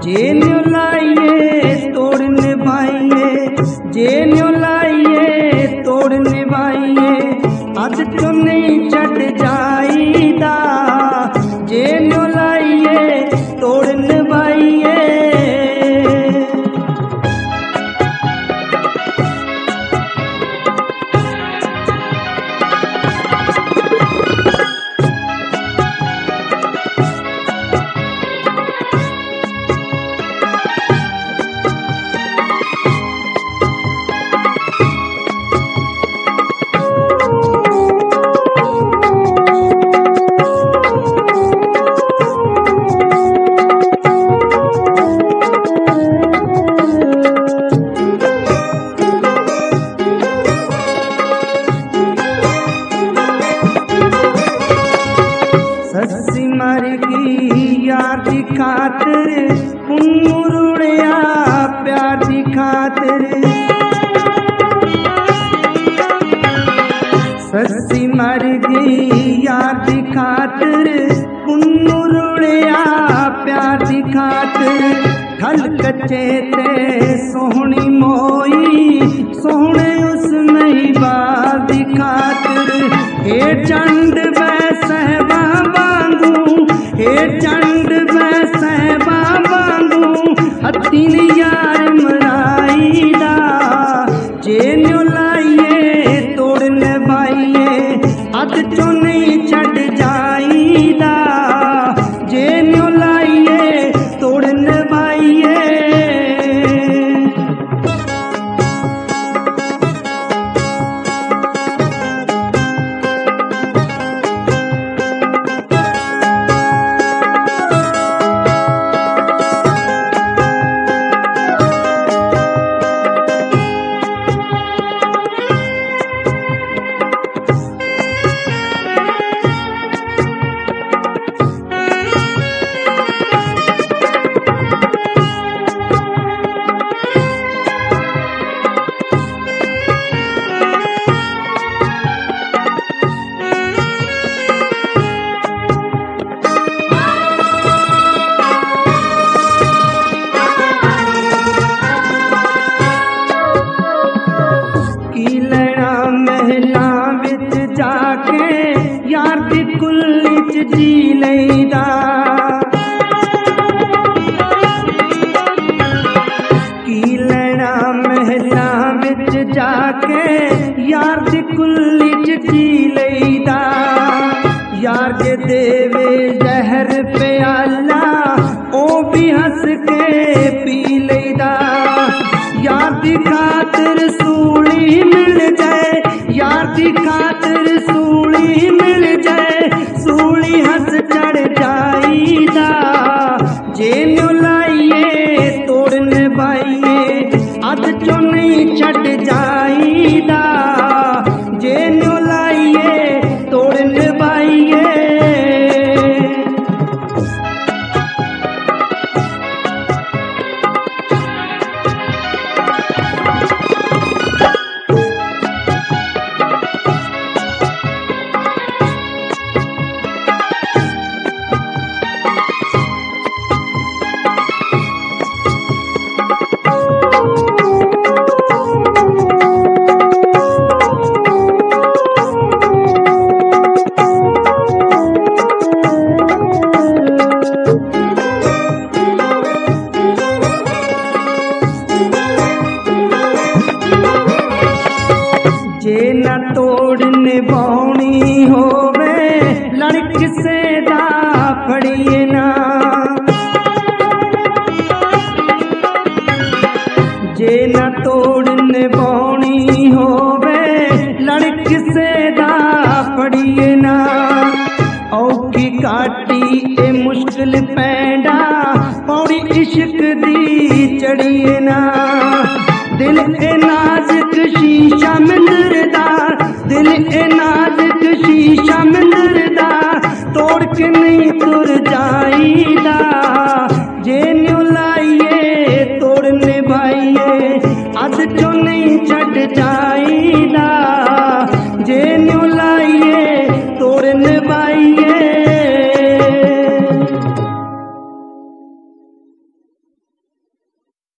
जे new लाइए तोड़ निभाइए, जे new लाइए तोड़ निभाइए, अज तो नहीं छड़ जाईदा। जे न्यू लाइए तोड़ निभाइए। सस्सी मर गई यार दी खातिर, पुन्नू रुड़िया प्यार दी खातिर। सस्सी मर गई यार दी खातिर, पुन्नू रुड़िया प्यार दी खातिर। खल कच्चे ते सोहनी मोई, सोहने उस नहीं बाल दी खातिर। हे चंड बैसहबा वांगू, हे चंड बैसहबा वांगू, हत्तीन यार मराईदा। जे न्यू लाइए तोड़ निभाइए, अद चो नहीं छड़ जाईदा। जे न्यू लाइए तोड़ निभाइए। यार दी कुल्ली च जी लैदा। की लैना महला विच जाके, यार दी कुल्ली च जी लैदा। यार के देवे जहर प्याला, ओ भी हंस के पी लैदा। यार दी खातिर सूली मिल जाए, यार दी खातिर सूली मिल जाए, सूली हंस चढ़ जाईदा। जे न्यू लाइए तोड़ निभाइए, अद चो नहीं छड़ जाईदा। जे न्यू लाइए तोड़ निभाइए। जे न तोड़ निभाउनी होवे, लड़ किसे दा फड़िए ना। जे न तोड़ निभाउनी होवे, लड़ किसे दा फड़िए ना। औखी काटी ए मुश्किल पैंडा, पौड़ी इश्क दी चढ़िए ना। दिल ए नाजुक शीशा मिंदरदा, दिल ए नाजुक शीशा मिंदरदा, तोड़ के नहीं तुर जाईदा। जे न्यू लाइए तोड़ निभाइए, अद चो नहीं छड़ जा।